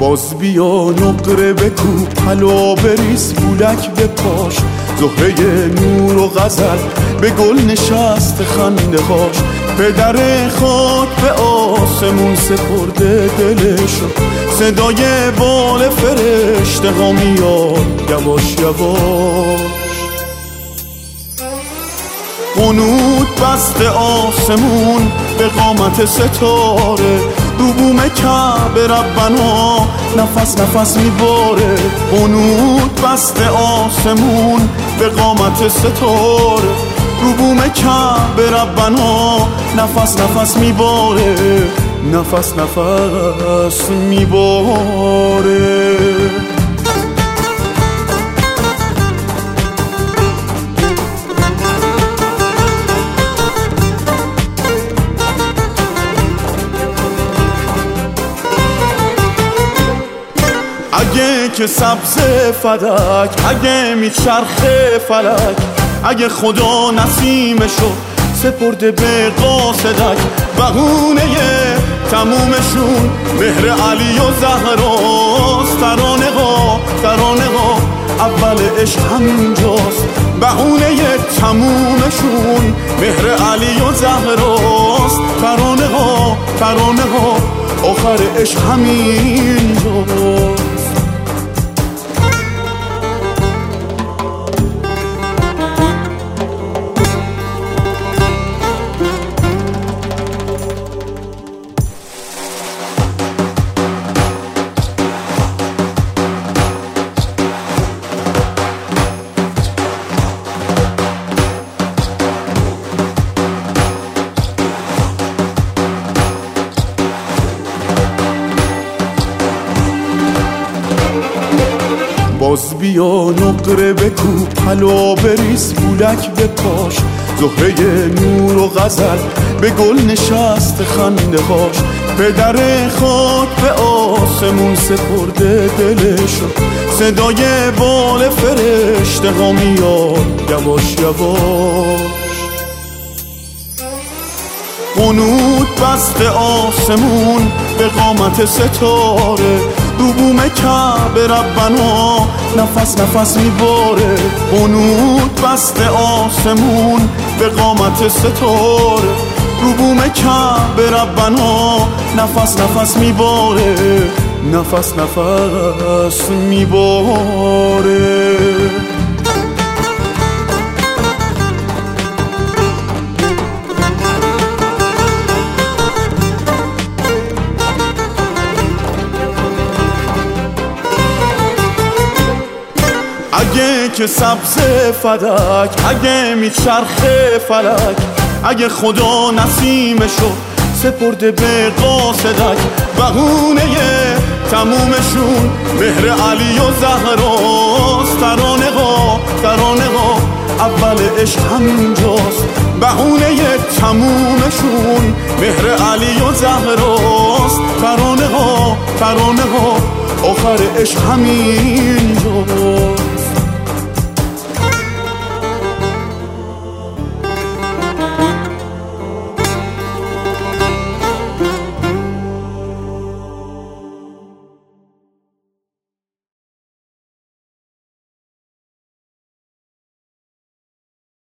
باز بیا نقره بکوب حلا بریز بولک به پاش، زهره نور و غزل به گل نشست خنده هاش. پدر خاک به آسمون سپرده دلشو، صدای بال فرشته ها میاد یواش یواش. قنوت بست آسمون به قامت ستاره، رو بوم کعبه ربنا نفس نفس میباره. قنوت بست آسمون به قامت ستاره، رو بوم کعبه ربنا نفس نفس میباره، نفس نفس میباره. اگه که سبز فلک، اگه میچرخه فلک، اگه خدا نسیمشو سپرده به قاصدک، بهونه تمومشون مهر علی و زهراست. ترانه ها اول عشق همینجاست، بهونه تمومشون مهر علی و زهراست. ترانه ها آخر عشق همینجاست. باز بیا نقره بکوب حلا بریز بولک به پاش، زهره نور و غزل به گل نشست خنده هاش. پدر خاک به آسمون سپرده دلشو، صدای بال فرشته ها میاد یواش یواش. قنوت بست آسمون به قامت ستاره، رو بوم کعبه ربنا نفس نفس میباره. قنوت بست آسمون به قامت ستاره، رو بوم کعبه ربنا نفس نفس میباره، نفس نفس میباره. اگه که سبز فلک، اگه میچرخه فلک، اگه خدا نسیمشو سپرده به قاصدک، بهونه تمومشون مهر علی و زهراست. ترانه ها اول عشق همینجاست، بهونه تمومشون مهر علی و زهراست. ترانه ها آخر عشق همینجاست.